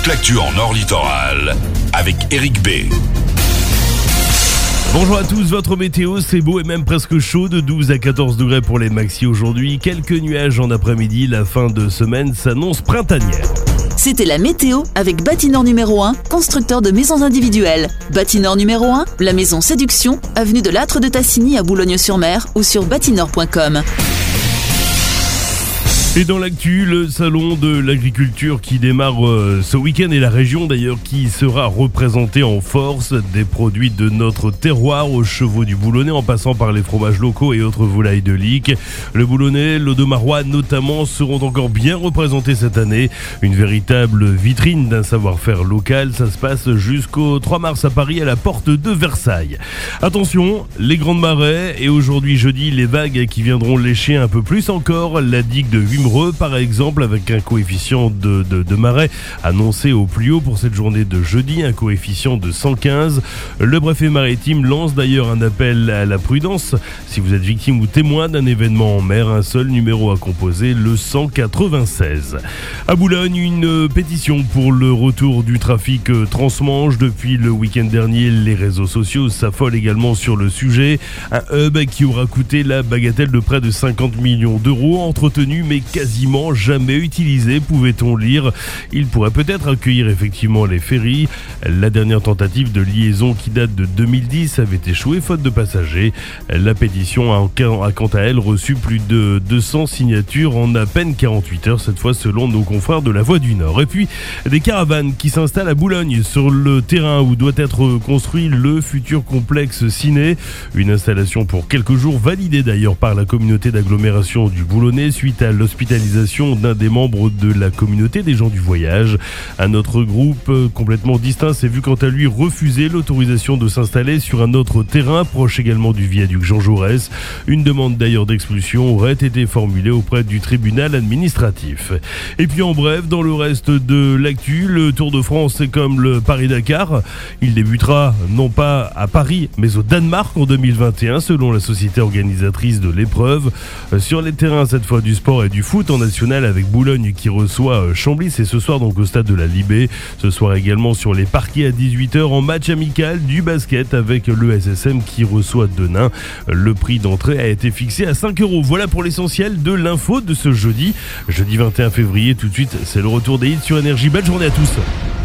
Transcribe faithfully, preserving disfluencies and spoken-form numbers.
toute l'actu en Nord Littoral avec Eric B. Bonjour à tous, votre météo, c'est beau et même presque chaud, de douze à quatorze degrés pour les maxi aujourd'hui. Quelques nuages en après-midi, la fin de semaine s'annonce printanière. C'était la météo avec Bâtinor numéro un, constructeur de maisons individuelles. Bâtinor numéro un, la maison Séduction, avenue de l'Âtre de Tassigny à Boulogne-sur-Mer ou sur bâtinor point com. Et dans l'actu, le salon de l'agriculture qui démarre euh, ce week-end et la région d'ailleurs qui sera représentée en force, des produits de notre terroir aux chevaux du Boulonnais en passant par les fromages locaux et autres volailles de Lique. Le Boulonnais, l'Audomarois notamment seront encore bien représentés cette année. Une véritable vitrine d'un savoir-faire local. Ça se passe jusqu'au trois mars à Paris à la porte de Versailles. Attention, les grandes marées et aujourd'hui jeudi les vagues qui viendront lécher un peu plus encore la digue de Wimereux par exemple avec un coefficient de, de, de marée annoncé au plus haut pour cette journée de jeudi, un coefficient de cent quinze. Le préfet maritime lance d'ailleurs un appel à la prudence. Si vous êtes victime ou témoin d'un événement en mer, un seul numéro à composer, le cent quatre-vingt-seize. À Boulogne, une pétition pour le retour du trafic transmanche. Depuis le week-end dernier, les réseaux sociaux s'affolent également sur le sujet. Un hub qui aura coûté la bagatelle de près de cinquante millions d'euros, entretenu mais quasiment jamais utilisé, pouvait-on lire. Il pourrait peut-être accueillir effectivement les ferries. La dernière tentative de liaison qui date de deux mille dix avait échoué faute de passagers. La pétition a, a quant à elle reçu plus de deux cents signatures en à peine quarante-huit heures, cette fois selon nos confrères de la Voix du Nord. Et puis des caravanes qui s'installent à Boulogne sur le terrain où doit être construit le futur complexe ciné. Une installation pour quelques jours validée d'ailleurs par la communauté d'agglomération du Boulonnais suite à l'hospitalisation d'un des membres de la communauté des gens du voyage. Un autre groupe complètement distinct s'est vu quant à lui refuser l'autorisation de s'installer sur un autre terrain proche également du viaduc Jean Jaurès. Une demande d'ailleurs d'expulsion aurait été formulée auprès du tribunal administratif. Et puis en bref, dans le reste de l'actu, le Tour de France est comme le Paris-Dakar. Il débutera non pas à Paris mais au Danemark en deux mille vingt et un selon la société organisatrice de l'épreuve. Sur les terrains cette fois du sport et du foot en national avec Boulogne qui reçoit Chambly, c'est ce soir donc au stade de la Libé. Ce soir également sur les parquets à dix-huit heures en match amical du basket avec l'E S S M qui reçoit Denain. Le prix d'entrée a été fixé à cinq euros. Voilà pour l'essentiel de l'info de ce jeudi. Jeudi vingt et un février, tout de suite c'est le retour des hits sur Énergie. Belle journée à tous.